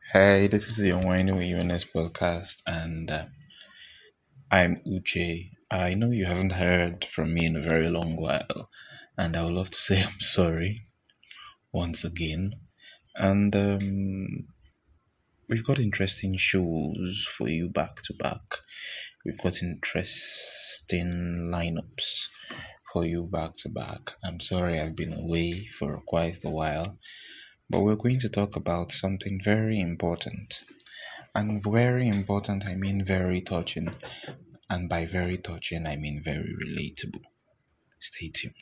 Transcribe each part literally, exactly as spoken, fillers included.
Hey, this is the Unwinding with U N S podcast, and uh, I'm Uche. I know you haven't heard from me in a very long while, and I would love to say I'm sorry once again. And um, we've got interesting shows for you back to back. We've got interesting lineups for you back to back. I'm sorry I've been away for quite a while, but we're going to talk about something very important. And very important, I mean very touching. And by very touching, I mean very relatable. Stay tuned.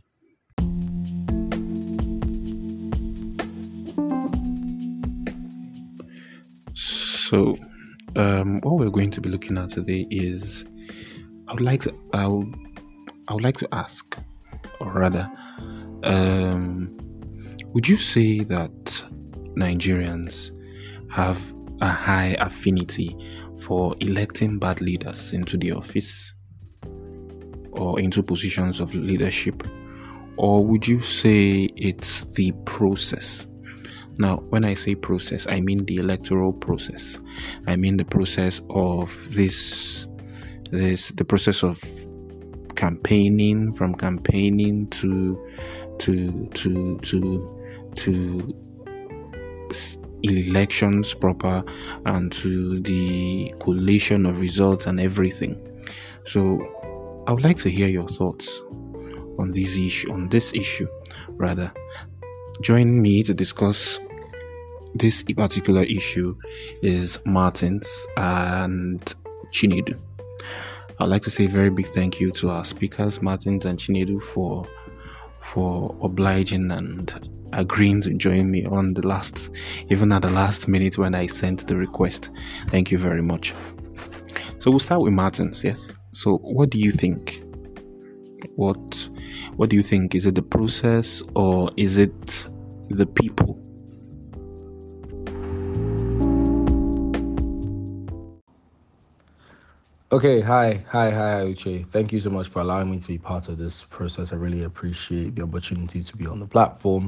So, um, what we're going to be looking at today is I would like to I would, I would like to ask, or rather, um, would you say that Nigerians have a high affinity for electing bad leaders into the office or into positions of leadership? Or would you say it's the process? Now, when I say process, I mean the electoral process. I mean the process of this, this, the process of campaigning, from campaigning to, to, to, to, to elections proper, and to the collation of results and everything. So, I would like to hear your thoughts on this issue. On this issue, rather. Join me to discuss this particular issue is Martins and Chinedu. I'd like to say a very big thank you to our speakers, Martins and Chinedu, for for obliging and agreeing to join me on the last, even at the last minute when I sent the request. Thank you very much. So we'll start with Martins, yes? So what do you think? What what do you think? Is it the process or is it the people? Okay, hi, hi, hi, Uche. Thank you so much for allowing me to be part of this process. I really appreciate the opportunity to be on the platform.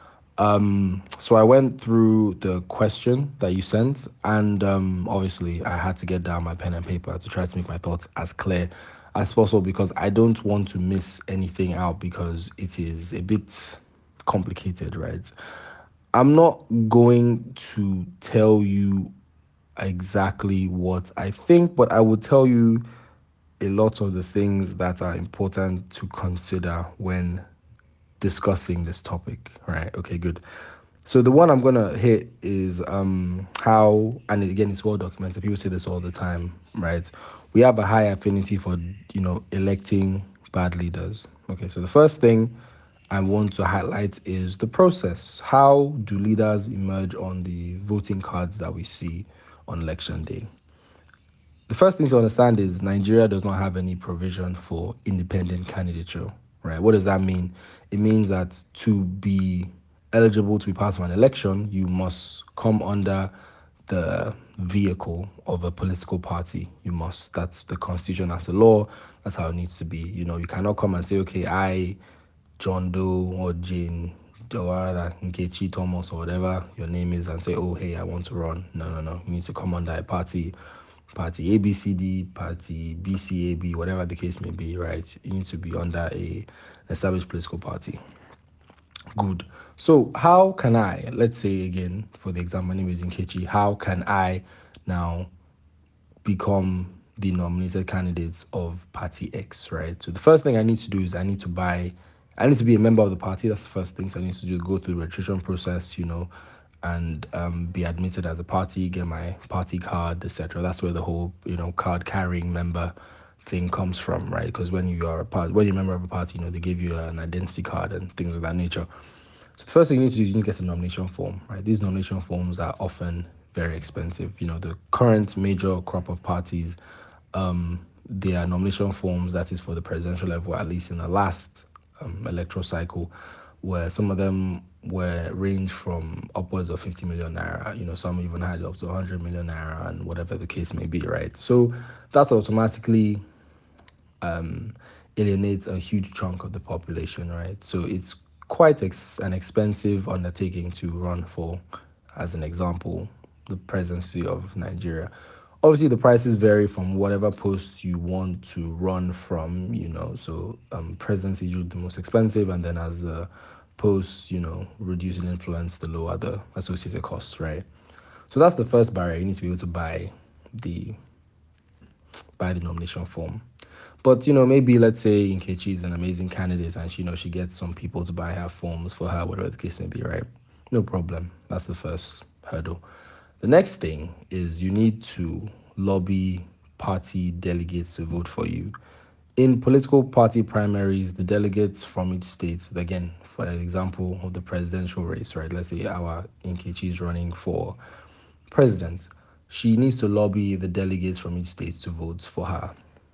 Um, so I went through the question that you sent, and um, obviously I had to get down my pen and paper to try to make my thoughts as clear as possible because I don't want to miss anything out because it is a bit complicated, right? I'm not going to tell you exactly what I think, but I will tell you a lot of the things that are important to consider when discussing this topic, right? Okay, good. So the one I'm gonna hit is um how, and again, it's well documented. People say this all the time, right? We have a high affinity for you know electing bad leaders. Okay, so the first thing I want to highlight is the process. How do leaders emerge on the voting cards that we see on election day? The first thing to understand is Nigeria does not have any provision for independent candidature, right? What does that mean? It means that to be eligible to be part of an election, you must come under the vehicle of a political party. You must, that's the constitution, that's the law, that's how it needs to be. You know, you cannot come and say, okay, I, John Doe or Jane, or rather Nkechi Thomas or whatever your name is, and say, oh, hey, I want to run. No, no, no. You need to come under a party, party A B C D, party B C A B, whatever the case may be, right? You need to be under a established political party. Good. So how can I, let's say again, for the example, my name is Nkechi, how can I now become the nominated candidates of party X, right? So the first thing I need to do is I need to buy, I need to be a member of the party. That's the first thing. So I need to do go through the registration process, you know, and um, be admitted as a party, get my party card, et cetera. That's where the whole, you know, card carrying member thing comes from, right? Because when you are a part, when you're a member of a party, you know, they give you an identity card and things of that nature. So the first thing you need to do is you need to get a nomination form, right? These nomination forms are often very expensive. You know, the current major crop of parties, um, their nomination forms, that is for the presidential level, at least in the last um, electoral cycle, where some of them were range from upwards of fifty million naira. You know, some even had up to one hundred million naira and whatever the case may be, right? So that's automatically um, alienates a huge chunk of the population, right? So it's quite ex- an expensive undertaking to run for, as an example, the presidency of Nigeria. Obviously, the prices vary from whatever post you want to run from, you know. So, um, presidency is usually the most expensive, and then as the posts, you know, reduce in influence, the lower the associated costs, right? So that's the first barrier. You need to be able to buy the buy the nomination form. But you know, maybe let's say Nkechi is an amazing candidate, and she you know she gets some people to buy her forms for her, whatever the case may be, right? No problem. That's the first hurdle. The next thing is you need to lobby party delegates to vote for you. In political party primaries, the delegates from each state, again, for example of the presidential race, right? Let's say our Nkechi is running for president. She needs to lobby the delegates from each state to vote for her.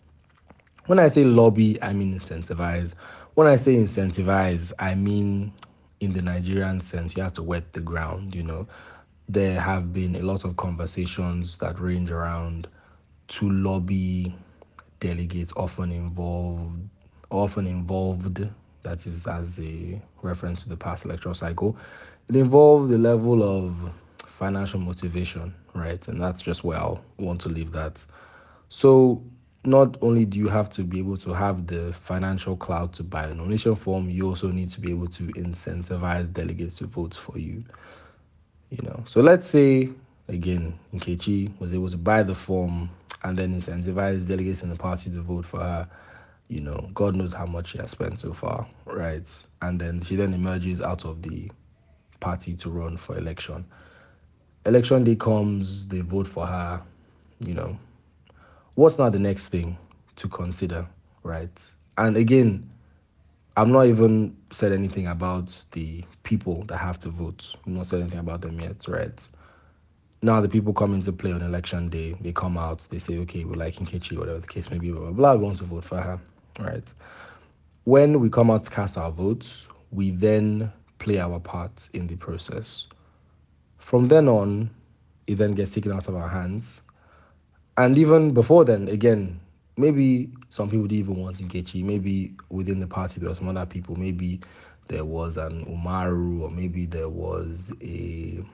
When I say lobby, I mean incentivize. When I say incentivize, I mean in the Nigerian sense, you have to wet the ground, you know. There have been a lot of conversations that range around to lobby delegates often involved often involved that is as a reference to the past electoral cycle. It involved a level of financial motivation, right? And that's just where I'll want to leave that. So not only do you have to be able to have the financial clout to buy a nomination form, you also need to be able to incentivize delegates to vote for you. You know, so let's say again, Nkechi was able to buy the form and then incentivize delegates in the party to vote for her. You know, God knows how much she has spent so far, right? And then she then emerges out of the party to run for election. Election day comes, they vote for her. You know, what's now the next thing to consider, right? And again, I've not even said anything about the people that have to vote. I've not said anything about them yet, right? Now the people come into play on election day. They come out, they say, okay, we like Nkechi, whatever the case may be, blah, blah, blah, we want to vote for her, right? When we come out to cast our votes, we then play our part in the process. From then on, it then gets taken out of our hands. And even before then, again, maybe some people didn't even want Nkechi. Maybe within the party there were some other people. Maybe there was an Umaru, or maybe there was a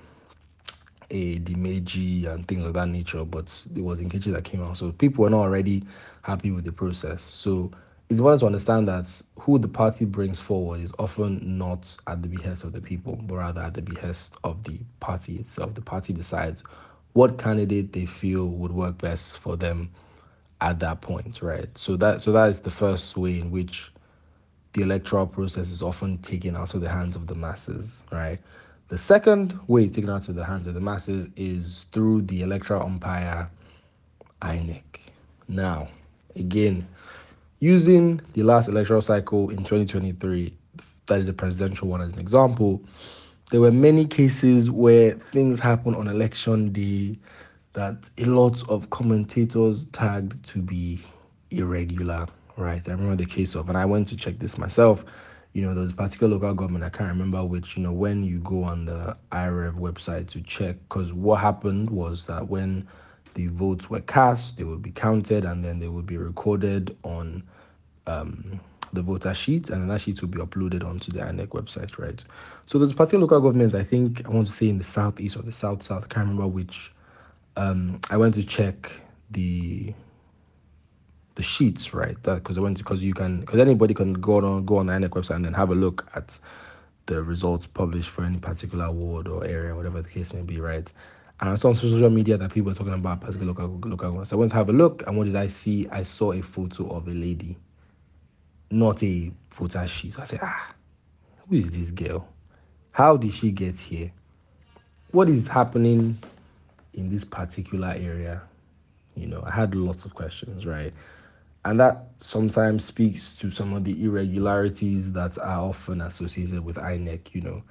a Dimeji and things of that nature, but it was Nkechi that came out. So people were not already happy with the process. So it's important to understand that who the party brings forward is often not at the behest of the people, but rather at the behest of the party itself. The party decides what candidate they feel would work best for them at that point, right? So that so that is the first way in which the electoral process is often taken out of the hands of the masses, right? The second way it's taken out of the hands of the masses is through the electoral umpire, I N E C. Now, again, using the last electoral cycle in twenty twenty-three, that is the presidential one as an example, there were many cases where things happened on election day that a lot of commentators tagged to be irregular, right? I remember the case of, and I went to check this myself. You know, there was a particular local government, I can't remember which, you know, when you go on the I R E V website to check, because what happened was that when the votes were cast, they would be counted and then they would be recorded on um, the voter sheet, and then that sheet will be uploaded onto the I N E C website, right? So there's a particular local government, I think, I want to say in the southeast or the south south, I can't remember which. Um, I went to check the the sheets, right? That because I went because you can because anybody can go on go on the I N E C website and then have a look at the results published for any particular ward or area, whatever the case may be, right? And I saw on social media that people were talking about particular local local ones. So I went to have a look, and what did I see? I saw a photo of a lady, not a voter sheet. So I said, ah, who is this girl? How did she get here? What is happening in this particular area? You know, I had lots of questions, right? And that sometimes speaks to some of the irregularities that are often associated with I N E C, you know.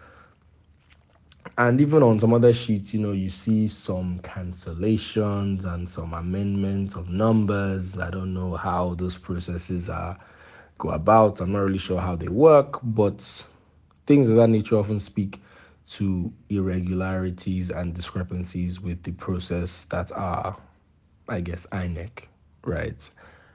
And even on some other sheets, you know, you see some cancellations and some amendments of numbers. I don't know how those processes are go about. I'm not really sure how they work, but things of that nature often speak to irregularities and discrepancies with the process that are, I guess, I N E C, right?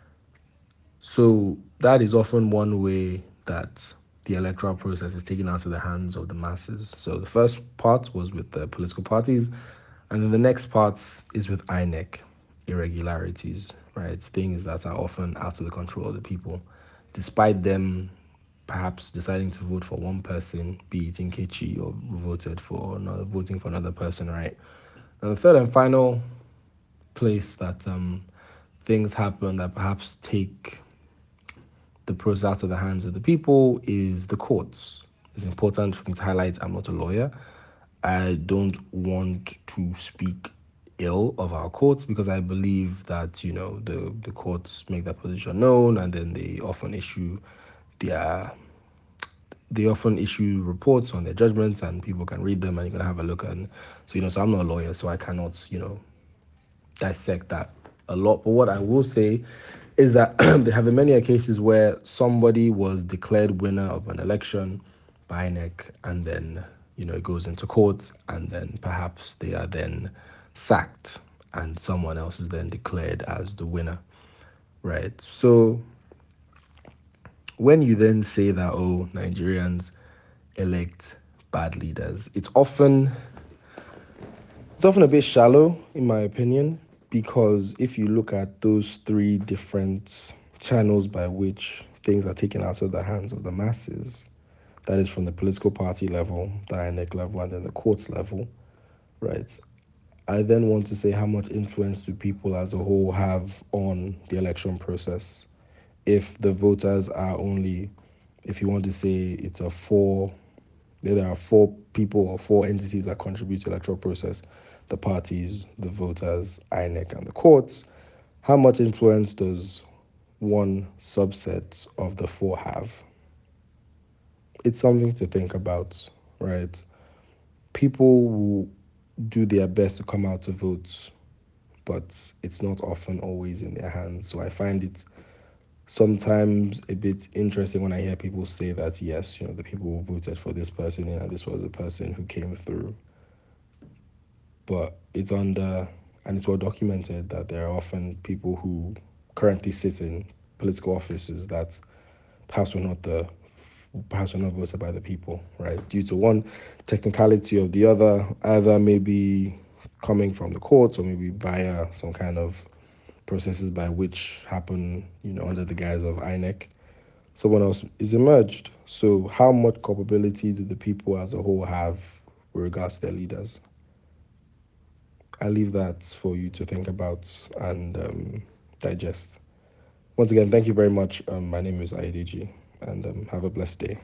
So that is often one way that the electoral process is taken out of the hands of the masses. So the first part was with the political parties, And then the next part is with I N E C, irregularities, right? Things that are often out of the control of the people, despite them perhaps deciding to vote for one person, be it Nkechi, or voted for another, voting for another person, right? And the third and final place that um, things happen that perhaps take the process out of the hands of the people is the courts. It's important for me to highlight I'm not a lawyer. I don't want to speak ill of our courts because I believe that, you know, the, the courts make their position known, and then they often issue their they often issue reports on their judgments, and people can read them and you can have a look. And so, you know, so I'm not a lawyer, so I cannot, you know, dissect that a lot. But what I will say is that there have been many cases where somebody was declared winner of an election by I N E C, and then, you know, it goes into court, and then perhaps they are then sacked and someone else is then declared as the winner, right? So when you then say that, oh, Nigerians elect bad leaders, it's often it's often a bit shallow, in my opinion, because if you look at those three different channels by which things are taken out of the hands of the masses, that is from the political party level, the I N E C level, and then the courts level, right? I then want to say, how much influence do people as a whole have on the election process? If the voters are only, if you want to say it's a four, there are four people or four entities that contribute to the electoral process: the parties, the voters, I N E C, and the courts. How much influence does one subset of the four have? It's something to think about, right? People will do their best to come out to vote, but it's not often always in their hands. So I find it sometimes a bit interesting when I hear people say that, yes, you know, the people who voted for this person and this was a person who came through. But it's under, and it's well documented, that there are often people who currently sit in political offices that perhaps were not the perhaps were not voted by the people, right? Due to one technicality or the other, either maybe coming from the courts or maybe via some kind of processes by which happen, you know, under the guise of I N E C, someone else is emerged. So how much culpability do the people as a whole have with regards to their leaders? I leave that for you to think about and um, digest. Once again, thank you very much. Um, my name is Ayedeji, and um, have a blessed day.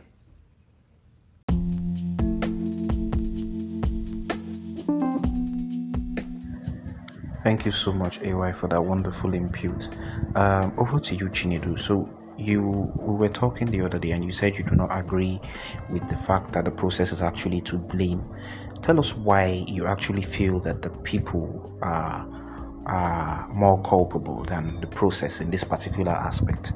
Thank you so much, A Y, for that wonderful input. Um, over to you, Chinedu. So you we were talking the other day, and you said you do not agree with the fact that the process is actually to blame. Tell us why you actually feel that the people are are more culpable than the process in this particular aspect.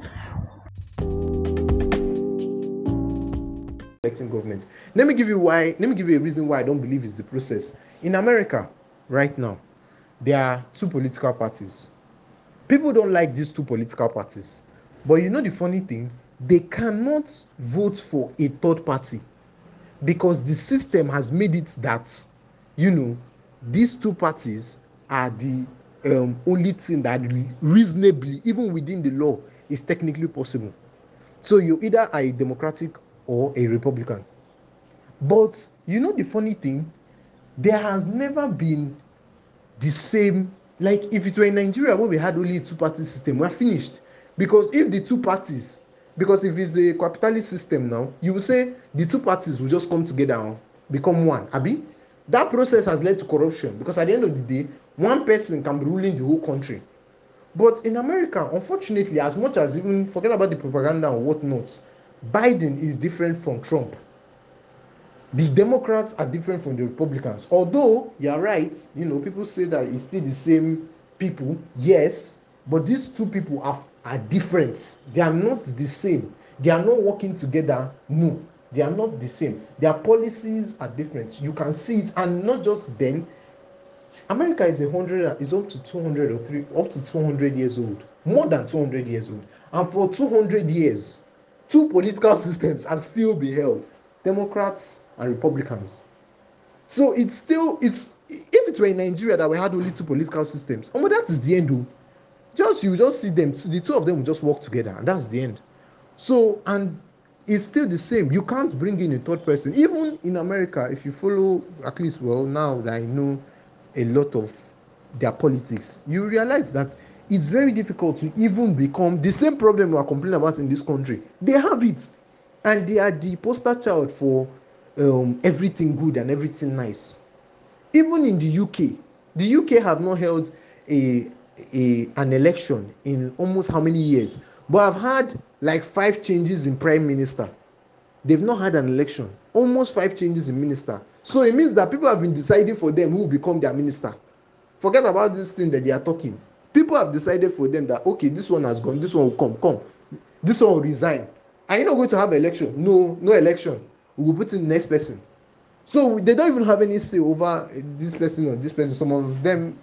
Electing government. Let me give you why. Let me give you a reason why I don't believe it's the process. In America, right now, there are two political parties. People don't like these two political parties, but you know the funny thing, they cannot vote for a third party because the system has made it that, you know, these two parties are the um, only thing that reasonably, even within the law, is technically possible. So you either are a Democratic or a Republican. But you know the funny thing, there has never been the same, like if it were in Nigeria where we had only a two-party system, we're finished. Because if the two parties, because if it's a capitalist system now, you will say the two parties will just come together and become one. Abi? That process has led to corruption because at the end of the day, one person can be ruling the whole country. But in America, unfortunately, as much as even forget about the propaganda and whatnot, Biden is different from Trump. The Democrats are different from the Republicans. Although you're right, you know, people say that it's still the same people. Yes, but these two people are are different. They are not the same. They are not working together. No, they are not the same. Their policies are different. You can see it, and not just then. America is a hundred is up to two hundred or three up to two hundred years old, more than two hundred years old, and for two hundred years, two political systems have still been held: Democrats and Republicans. So it's still it's if it it were in Nigeria that we had only two political systems, oh, that is the end. Though. Just you just see them, the two of them will just work together, and that's the end. So, and it's still the same. You can't bring in a third person. Even in America, if you follow, at least, well, now that I know a lot of their politics, you realize that it's very difficult to even become the same problem we are complaining about in this country. They have it, and they are the poster child for um, everything good and everything nice. Even in the U K, the U K have not held a, a an election in almost how many years, but I've had like five changes in prime minister. They've not had an election. Almost five changes in minister. So it means that people have been deciding for them who will become their minister. Forget about this thing that they are talking. People have decided for them that, okay, this one has gone, this one will come, come. This one will resign. Are you not going to have an election? No, no election. We will put in the next person. So they don't even have any say over this person or this person. Some of them.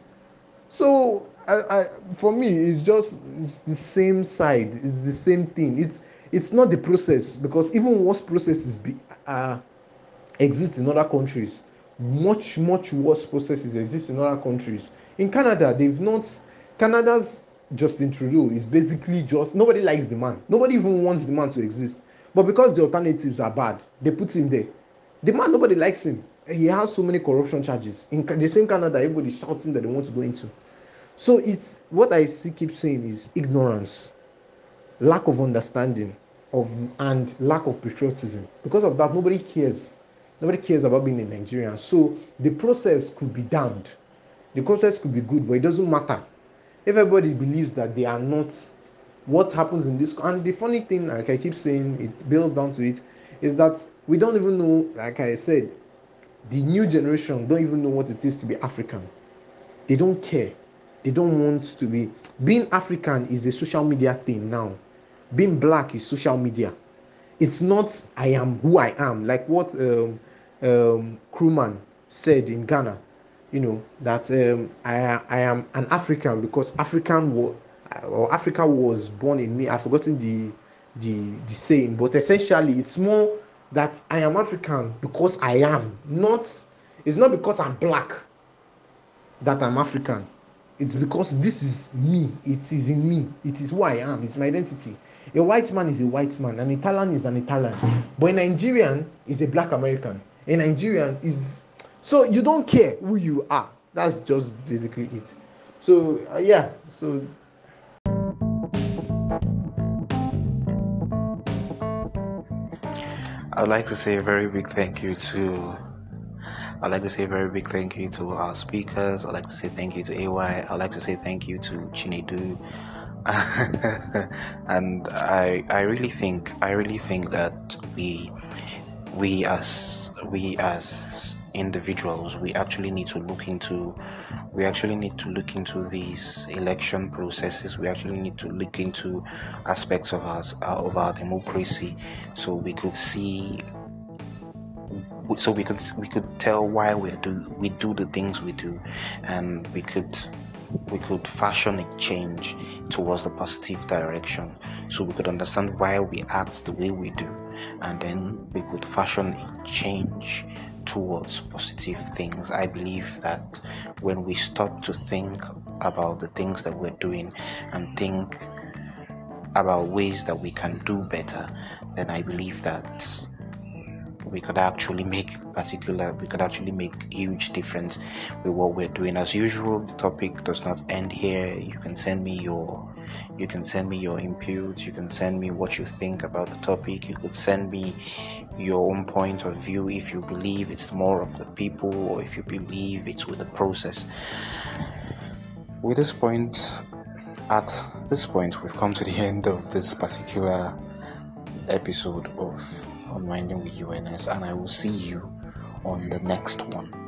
So I, I, for me, it's just it's the same side. It's the same thing. It's it's not the process, because even worse processes be, uh, exist in other countries. Much much worse processes exist in other countries. In Canada, they've not. Canada's Justin Trudeau is basically just nobody likes the man. Nobody even wants the man to exist. But because the alternatives are bad, they put him there. The man, nobody likes him. He has so many corruption charges. In the same Canada, everybody's shouting that they want to go into. So it's what I see, keep saying is ignorance, lack of understanding, of and lack of patriotism. Because of that, nobody cares. Nobody cares about being a Nigerian. So the process could be damned. The process could be good, but it doesn't matter. Everybody believes that they are not what happens in this. And the funny thing, like I keep saying, it boils down to it, is that we don't even know, like I said, the new generation don't even know what it is to be African. They don't care. They don't want to be. Being African is a social media thing now. Being black is social media. It's not I am who I am, like what um, um, Krumah said in Ghana. You know that um, I I am an African because African was or Africa was born in me. I've forgotten the the the saying, but essentially it's more that I am African because I am. Not it's not because I'm black that I'm African. It's because this is me. It is in me. It is who I am. It's my identity. A white man is a white man. An Italian is an Italian. But a Nigerian is a black American. A Nigerian is. So you don't care who you are. That's just basically it. So uh, yeah. So. I'd like to say a very big thank you to. I'd like to say a very big thank you to our speakers. I'd like to say thank you to A Y. I'd like to say thank you to Chinedu. And I I really think I really think that we we as we as individuals we actually need to look into we actually need to look into these election processes. We actually need to look into aspects of our of our democracy, so we could see so we could we could tell why we do we do the things we do, and we could we could fashion a change towards the positive direction, so we could understand why we act the way we do, and then we could fashion a change towards positive things. I believe that when we stop to think about the things that we're doing and think about ways that we can do better, then I believe that we could actually make particular we could actually make huge difference with what we're doing. As usual, the topic does not end here. You can send me your you can send me your input, you can send me what you think about the topic, you could send me your own point of view if you believe it's more of the people or if you believe it's with the process. With this point at this point we've come to the end of this particular episode of Unwinding with U N S, and I will see you on the next one.